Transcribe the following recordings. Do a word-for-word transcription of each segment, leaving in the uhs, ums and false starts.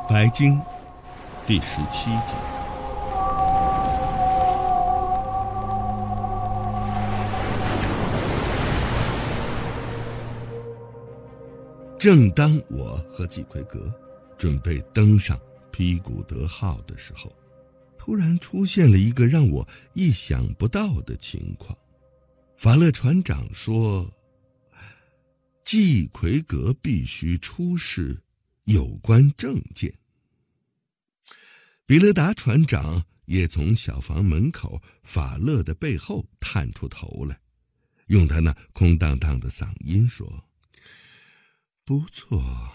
白鲸第十七集。正当我和季奎格准备登上皮古德号的时候，突然出现了一个让我意想不到的情况。法勒船长说，季奎格必须出示有关证件。比勒达船长也从小房门口法勒的背后探出头来，用他那空荡荡的嗓音说，不错，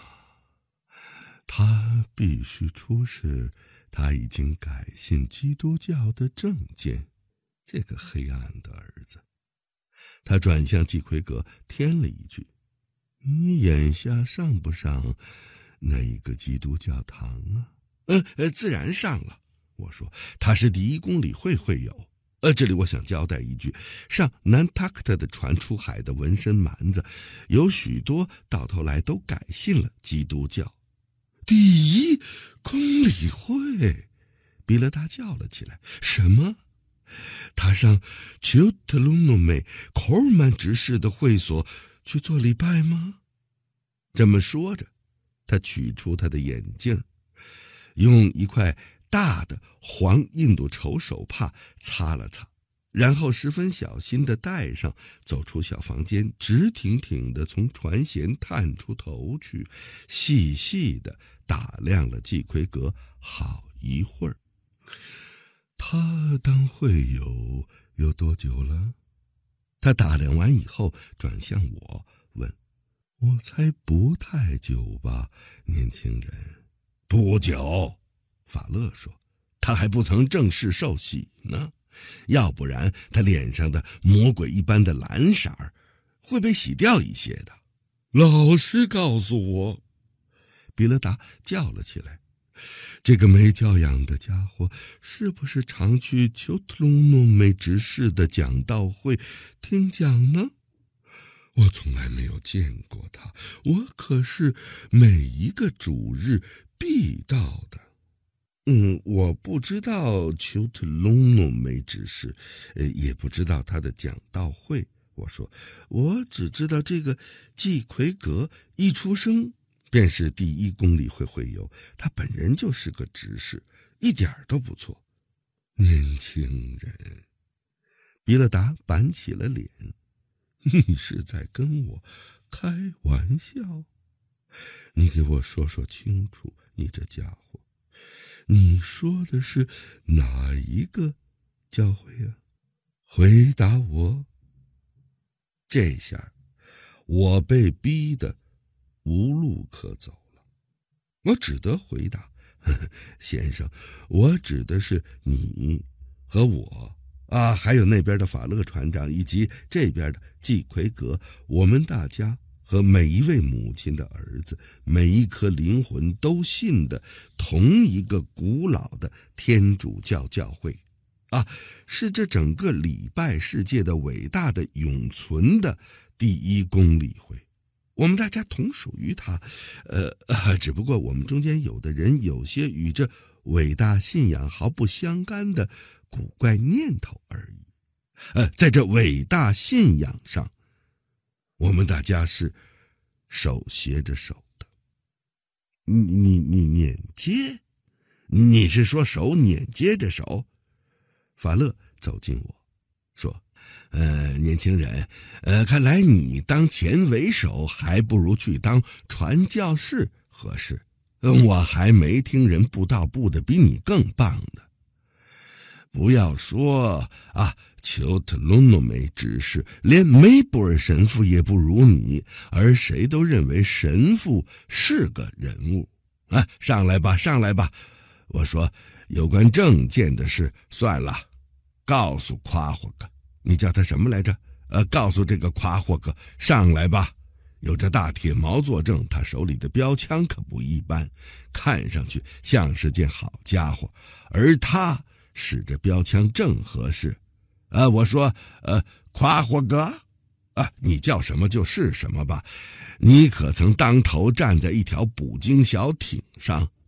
他必须出示他已经改信基督教的证件。这个黑暗的儿子。他转向季奎格添了一句，你眼下上不上那一个基督教堂啊？呃呃，自然上了。我说，他是第一公理会会友。呃，这里我想交代一句，上南塔克特的船出海的纹身蛮子，有许多到头来都改信了基督教。第一公理会，比勒达叫了起来，什么？他上丘特隆诺梅科尔曼执事的会所去做礼拜吗？这么说着，他取出他的眼镜，用一块大的黄印度绸手帕擦了擦，然后十分小心地戴上，走出小房间，直挺挺地从船舷探出头去，细细地打量了季奎格好一会儿。他当会友有多久了？他打量完以后转向我问，我猜不太久吧，年轻人。不久，法勒说，他还不曾正式受洗呢，要不然他脸上的魔鬼一般的蓝色儿会被洗掉一些的。老实告诉我，比勒达叫了起来，这个没教养的家伙是不是常去丘特隆诺梅执事的讲道会听讲呢？我从来没有见过他，我可是每一个主日必到的。嗯，我不知道丘特隆诺梅执事，呃，也不知道他的讲道会。我说，我只知道这个季奎格一出生便是第一公理会会友，他本人就是个执事，一点都不错。年轻人，比勒达板起了脸，你是在跟我开玩笑？你给我说说清楚，你这家伙，你说的是哪一个教会啊？回答我。这下我被逼得无路可走了，我只得回答，呵呵，先生，我指的是你和我啊，还有那边的法勒船长以及这边的季奎格，我们大家和每一位母亲的儿子，每一颗灵魂都信的同一个古老的天主教教会啊，是这整个礼拜世界的伟大的永存的第一公理会。我们大家同属于他，呃，呃，只不过我们中间有的人有些与这伟大信仰毫不相干的古怪念头而已。呃，在这伟大信仰上，我们大家是手携着手的。你你你捻接？你是说手捻接着手？法勒走近我，说，呃，年轻人，呃，看来你当前为首，还不如去当传教士合适。我还没听人布道布的比你更棒的。不要说啊，丘特隆诺梅执事，连梅布尔神父也不如你，而谁都认为神父是个人物。啊，上来吧，上来吧。我说，有关证件的事算了，告诉夸活哥，你叫他什么来着？呃，告诉这个夸活哥上来吧。有这大铁矛作证，他手里的标枪可不一般，看上去像是件好家伙，而他使着标枪正合适。呃，我说，呃，夸活哥，啊，你叫什么就是什么吧。你可曾当头站在一条捕鲸小艇上？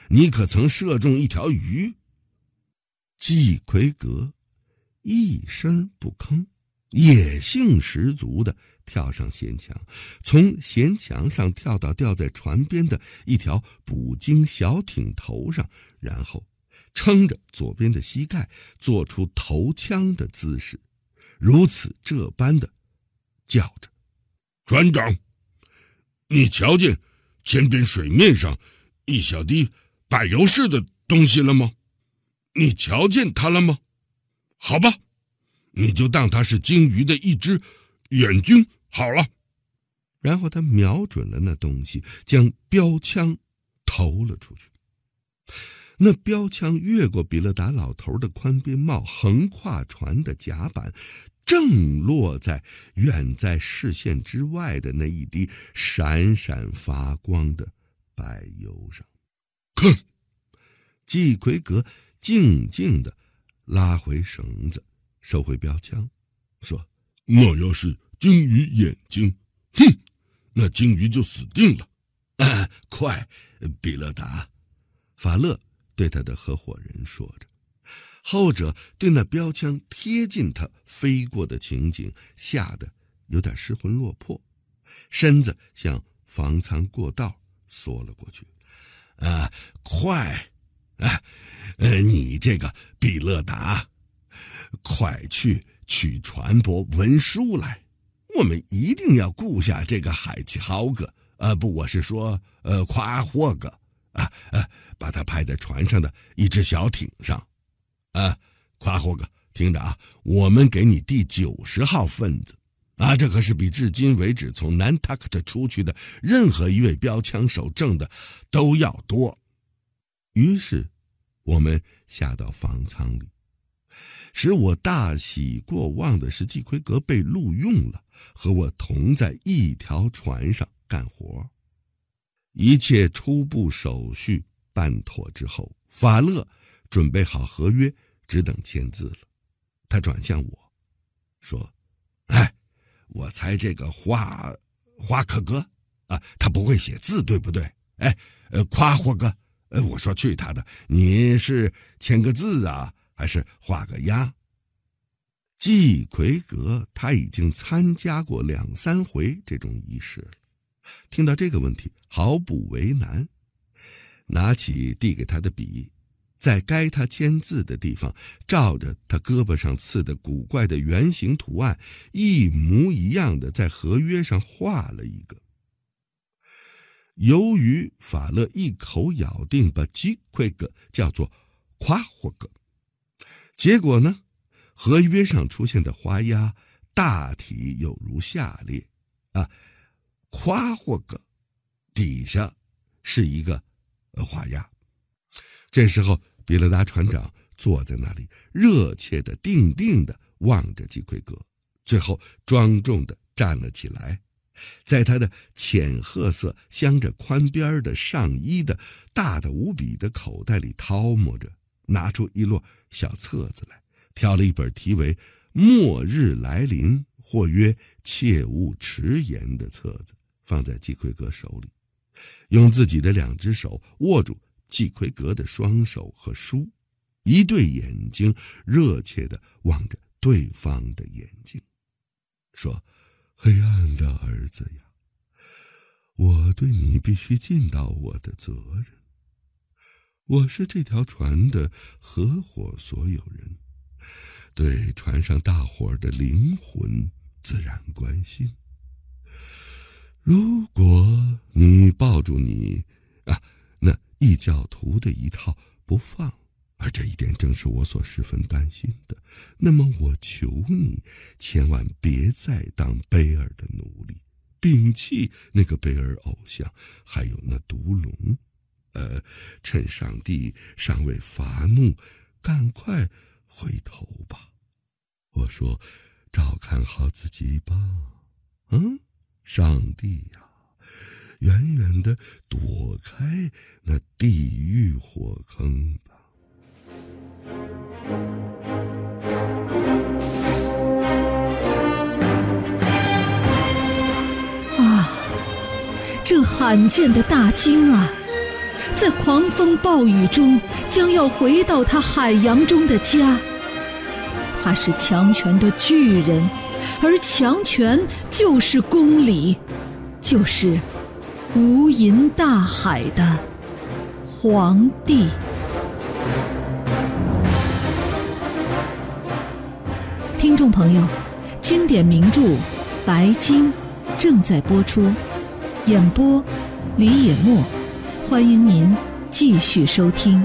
你可曾射中一条鱼？”季奎格一声不吭，野性十足地跳上舷墙，从舷墙上跳到吊在船边的一条捕鲸小艇头上，然后撑着左边的膝盖，做出投枪的姿势，如此这般的叫着：“船长，你瞧见前边水面上一小滴柏油似的东西了吗？你瞧见它了吗？好吧，你就当它是鲸鱼的一只眼睛好了。”然后他瞄准了那东西，将标枪投了出去。那标枪越过比勒达老头的宽边帽，横跨船的甲板，正落在远在视线之外的那一滴闪闪发光的柏油上。看，季奎格静静地拉回绳子，收回标枪，说：“那要是鲸鱼眼睛，哼，那鲸鱼就死定了。啊，快，比勒达！”法勒对他的合伙人说着，后者对那标枪贴近他飞过的情景吓得有点失魂落魄，身子向房舱过道缩了过去。啊，快！啊，呃，你这个比勒达，快去取船舶文书来，我们一定要顾下这个海奇豪格，呃，不，我是说，呃，夸霍格，啊，呃，把他派在船上的一只小艇上，啊，夸霍格，听着啊，我们给你第九十号分子，啊，这可是比至今为止从南塔克特出去的任何一位标枪手挣的都要多。于是我们下到房舱里，使我大喜过望的是季奎格被录用了，和我同在一条船上干活。一切初步手续办妥之后，法勒准备好合约，只等签字了。他转向我说：“哎，我猜这个华华克哥啊，他不会写字，对不对？哎，呃，夸霍哥，呃，我说去他的，你是签个字啊，还是画个押？”季奎格他已经参加过两三回这种仪式了，听到这个问题毫不为难，拿起递给他的笔，在该他签字的地方，照着他胳膊上刺的古怪的圆形图案一模一样的在合约上画了一个。由于法勒一口咬定把季奎格叫做夸霍格，结果呢，合约上出现的花押大体有如下列啊，夸霍格底下是一个花押。这时候比勒达船长坐在那里，热切的定定的望着季奎格，最后庄重的站了起来，在他的浅褐色镶着宽边的上衣的大的无比的口袋里掏摸着，拿出一摞小册子来，挑了一本题为《末日来临或曰切勿迟延》的册子，放在季奎格手里，用自己的两只手握住季奎格的双手和书，一对眼睛热切地望着对方的眼睛，说：“黑暗的儿子呀，我对你必须尽到我的责任。我是这条船的合伙所有人，对船上大伙儿的灵魂自然关心。如果你抱住你啊那异教徒的一套不放，而这一点正是我所十分担心的，那么我求你千万别再当贝尔的奴隶，摒弃那个贝尔偶像，还有那毒龙。呃，趁上帝尚未发怒，赶快回头吧。我说，照看好自己吧。嗯，上帝呀，远远地躲开那地狱火坑吧。” 啊，这罕见的大鲸啊， 在狂风暴雨中将要回到他海洋中的家。他是强权的巨人，而强权就是公理，就是无垠大海的皇帝。听众朋友，经典名著《白鲸》正在播出，演播李野墨，欢迎您继续收听。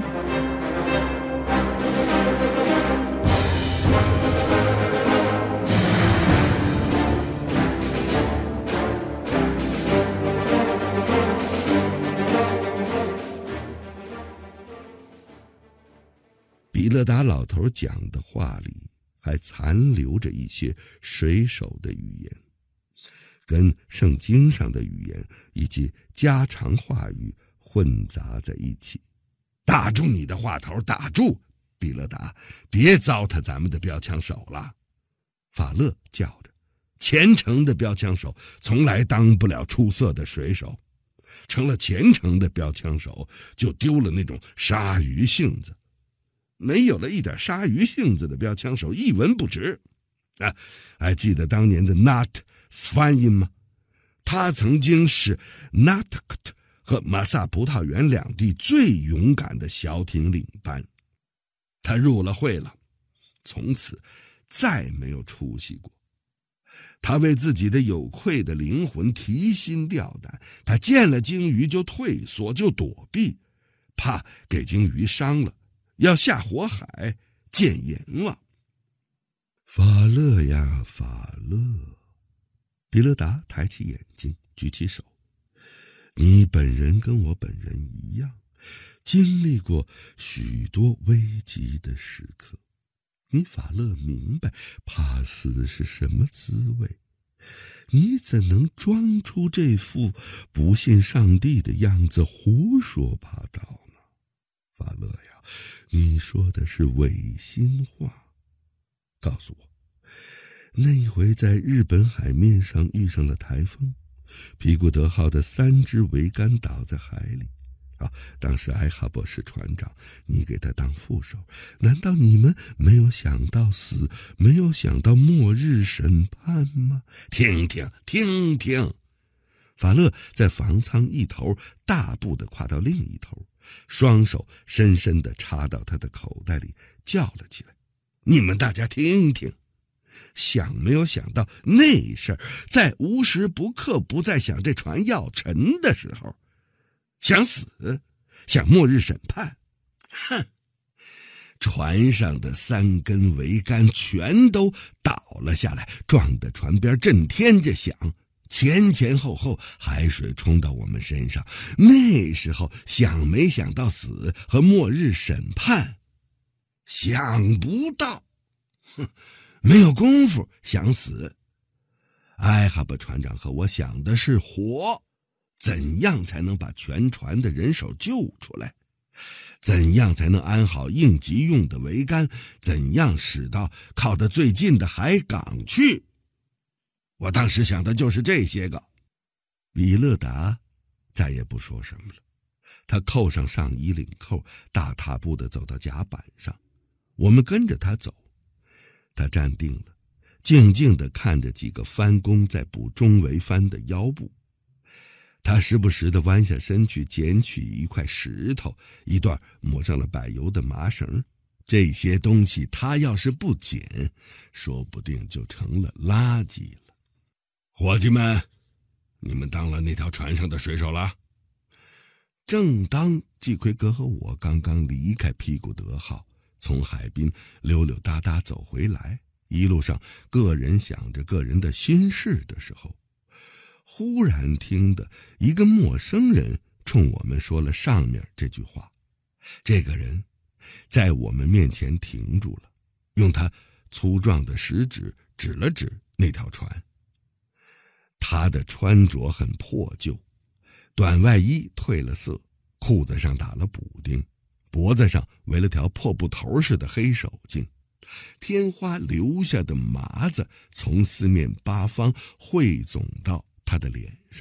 比勒达老头讲的话里还残留着一些水手的语言，跟圣经上的语言以及家常话语混杂在一起。打住你的话头，打住！比勒达，别糟蹋咱们的标枪手了。法勒叫着，虔诚的标枪手从来当不了出色的水手，成了虔诚的标枪手就丢了那种鲨鱼性子。没有了一点鲨鱼性子的标枪手一文不值啊！还记得当年的 Nat Svanin 吗？他曾经是 Natkat 和马萨葡萄园两地最勇敢的小艇领班。他入了会了，从此再没有出息过。他为自己的有愧的灵魂提心吊胆，他见了鲸鱼就退缩，就躲避，怕给鲸鱼伤了，要下火海见阎王。法勒呀法勒，比勒达抬起眼睛，举起手，你本人跟我本人一样，经历过许多危急的时刻。你法勒明白怕死是什么滋味，你怎能装出这副不信上帝的样子胡说八道呢？法勒呀，你说的是违心话。告诉我，那回在日本海面上遇上了台风，皮古德号的三只桅杆倒在海里。啊，当时艾哈伯是船长，你给他当副手，难道你们没有想到死，没有想到末日审判吗？听听听听！法勒在房舱一头大步地跨到另一头，双手深深地插到他的口袋里，叫了起来：你们大家听听，想没有想到那事儿，在无时不刻不在想这船要沉的时候，想死，想末日审判，哼！船上的三根桅杆全都倒了下来，撞得船边震天着响，前前后后海水冲到我们身上。那时候想没想到死和末日审判？想不到，哼，没有功夫想死。艾哈伯船长和我想的是活，怎样才能把全船的人手救出来？怎样才能安好应急用的桅杆？怎样使到靠得最近的海港去？我当时想的就是这些个。比勒达再也不说什么了，他扣上上衣领扣，大踏步地走到甲板上。我们跟着他走，他站定了，静静地看着几个帆工在补中桅帆的腰部。他时不时地弯下身去捡取一块石头，一段抹上了柏油的麻绳。这些东西他要是不捡，说不定就成了垃圾了。伙计们，你们当了那条船上的水手了？正当季奎格和我刚刚离开皮古德号，从海滨溜溜达达走回来，一路上个人想着个人的心事的时候，忽然听得一个陌生人冲我们说了上面这句话。这个人在我们面前停住了，用他粗壮的食指指了指那条船。他的穿着很破旧，短外衣褪了色，裤子上打了补丁，脖子上围了条破布头似的黑手巾，天花留下的麻子从四面八方汇总到他的脸上，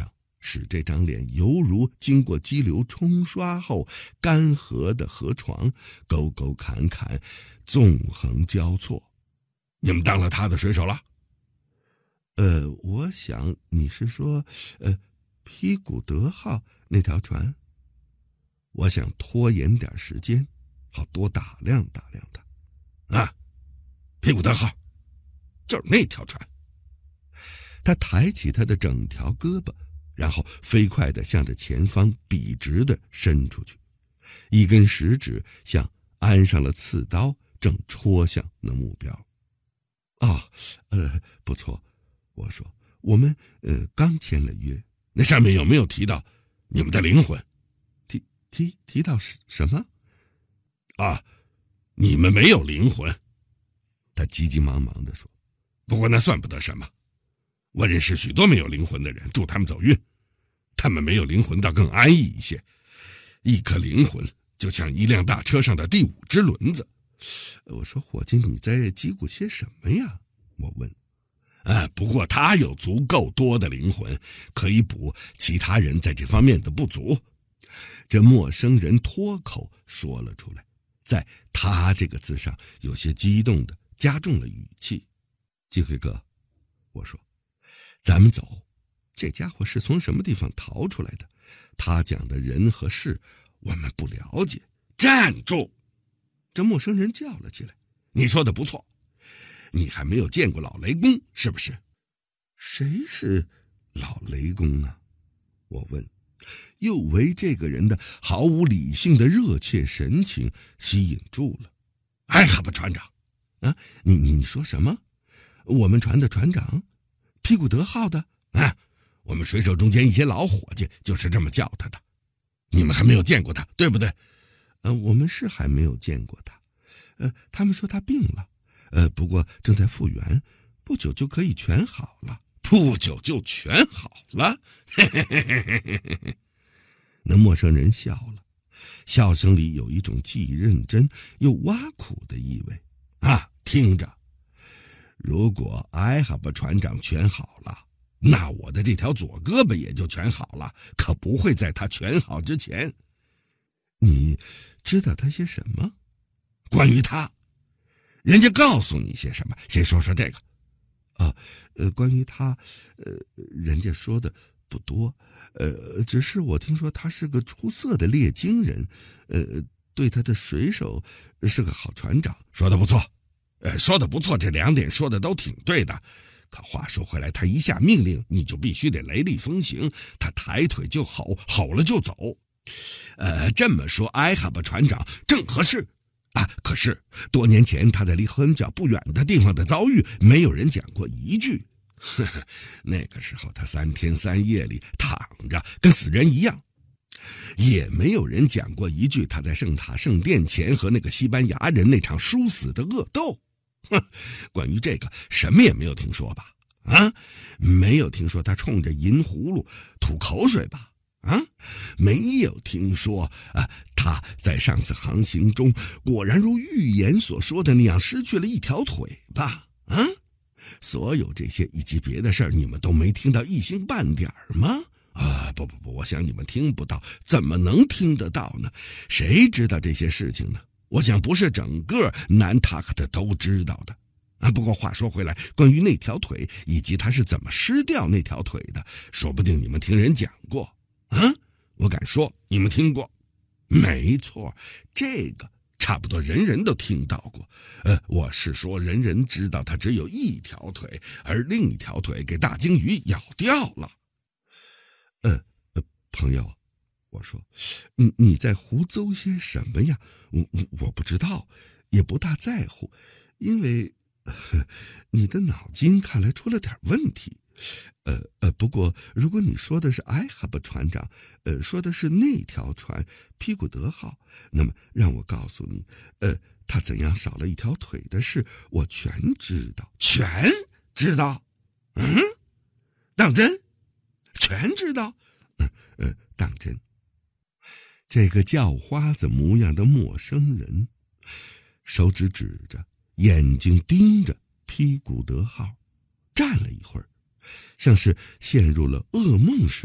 使这张脸犹如经过激流冲刷后干涸的河床，沟沟坎坎，纵横交错。你们当了他的水手了？呃，我想你是说，呃，皮古德号那条船。我想拖延点时间，好多打量打量他。啊，皮古德号，就是那条船。他抬起他的整条胳膊，然后飞快地向着前方笔直地伸出去，一根食指像安上了刺刀，正戳向那目标。哦，呃，不错，我说，我们呃刚签了约。那上面有没有提到你们的灵魂？提提提到什么？啊，你们没有灵魂。他急急忙忙地说。不过那算不得什么，我认识许多没有灵魂的人，祝他们走运。他们没有灵魂倒更安逸一些，一颗灵魂就像一辆大车上的第五只轮子。我说，伙计，你在叽咕些什么呀？我问。啊，不过他有足够多的灵魂，可以补其他人在这方面的不足。这陌生人脱口说了出来，在他这个字上有些激动的加重了语气。机会哥，我说，咱们走。这家伙是从什么地方逃出来的？他讲的人和事我们不了解。站住！这陌生人叫了起来。你说的不错，你还没有见过老雷公是不是？谁是老雷公啊？我问，又为这个人的毫无理性的热切神情吸引住了。哎，哈巴船长啊，你你你说什么？我们船的船长，皮古德号的啊，我们水手中间一些老伙计就是这么叫他的。你们还没有见过他，对不对？呃，我们是还没有见过他。呃，他们说他病了，呃，不过正在复原，不久就可以全好了。不久就全好了？嘿嘿嘿嘿嘿嘿嘿。那陌生人笑了，笑声里有一种既认真又挖苦的意味。啊，听着，如果艾哈巴船长全好了，那我的这条左胳膊也就全好了，可不会在他全好之前。你知道他些什么？关于他，人家告诉你些什么？先说说这个。啊，呃，关于他，呃，人家说的不多，呃，只是我听说他是个出色的猎鲸人，呃，对他的水手是个好船长。说的不错，呃，说的不错，这两点说的都挺对的。可话说回来，他一下命令，你就必须得雷厉风行，他抬腿就吼，吼了就走。呃，这么说，艾哈巴船长正合适啊。可是多年前他在离很角不远的地方的遭遇，没有人讲过一句。呵呵，那个时候他三天三夜里躺着，跟死人一样。也没有人讲过一句他在圣塔圣殿前和那个西班牙人那场殊死的恶斗。哼，关于这个什么也没有听说吧？啊，没有听说他冲着银葫芦吐口水吧？啊，没有听说啊，他在上次航行中果然如预言所说的那样失去了一条腿吧？啊，所有这些以及别的事儿，你们都没听到一星半点吗？啊，不不不，我想你们听不到，怎么能听得到呢？谁知道这些事情呢？我想不是整个南塔克的都知道的。啊，不过话说回来，关于那条腿以及他是怎么失掉那条腿的，说不定你们听人讲过。啊，我敢说你们听过。没错，这个差不多人人都听到过。呃，我是说人人知道他只有一条腿，而另一条腿给大鲸鱼咬掉了。呃呃，朋友，我说，你你在胡诌些什么呀？我我不知道，也不大在乎，因为呵你的脑筋看来出了点问题。呃呃，不过如果你说的是艾哈巴船长，呃，说的是那条船皮古德号，那么让我告诉你，呃，他怎样少了一条腿的事，我全知道，全知道。嗯，当真？全知道？嗯呃，当真。这个叫花子模样的陌生人，手指指着，眼睛盯着皮古德号，站了一会儿，像是陷入了噩梦似的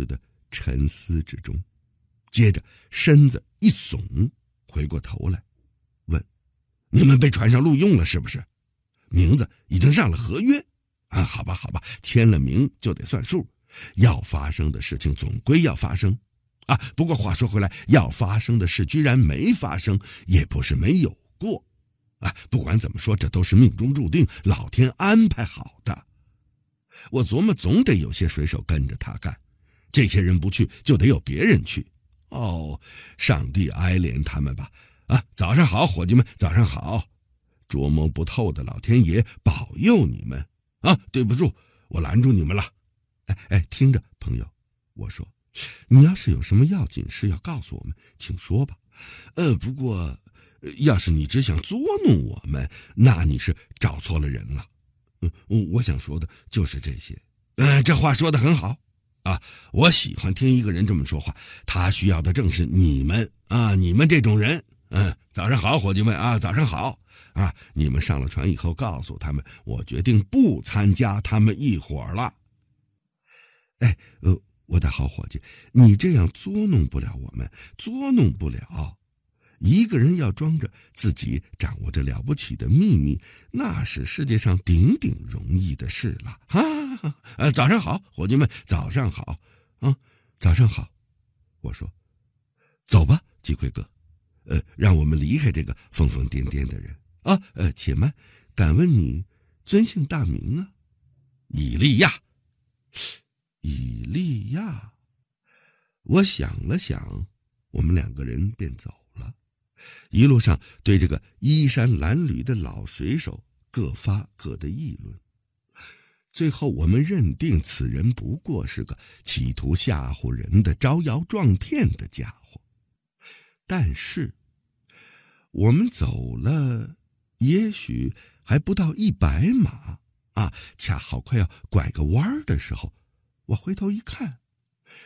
沉思之中，接着身子一耸，回过头来问：你们被船上录用了是不是？名字已经上了合约啊？好吧好吧，签了名就得算数，要发生的事情总归要发生啊。不过话说回来，要发生的事居然没发生，也不是没有过啊。不管怎么说，这都是命中注定，老天安排好的。我琢磨总得有些水手跟着他干，这些人不去就得有别人去。哦，上帝哀怜他们吧。啊，早上好，伙计们，早上好。捉摸不透的老天爷保佑你们啊！对不住，我拦住你们了。哎哎，听着，朋友，我说，你要是有什么要紧事要告诉我们，请说吧。呃，不过，要是你只想捉弄我们，那你是找错了人了。嗯，我想说的就是这些。呃，这话说得很好啊，我喜欢听一个人这么说话。他需要的正是你们啊，你们这种人。嗯，早上好，伙计们啊，早上好啊！你们上了船以后，告诉他们，我决定不参加他们一伙了。哎，呃，我的好伙计，你这样捉弄不了我们，捉弄不了。一个人要装着自己掌握着了不起的秘密，那是世界上顶顶容易的事了。哈、啊，呃，早上好，伙计们，早上好啊，早上好。我说，走吧，鸡盔哥。呃，让我们离开这个疯疯癫癫的人啊！呃，且慢，敢问你尊姓大名啊？以利亚。以利亚。我想了想，我们两个人便走了。一路上对这个衣衫褴褛的老水手各发各的议论。最后我们认定此人不过是个企图吓唬人的招摇撞骗的家伙。但是我们走了也许还不到一百码啊，恰好快要拐个弯的时候，我回头一看，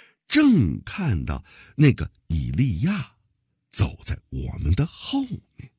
正看到那个以利亚走在我们的后面。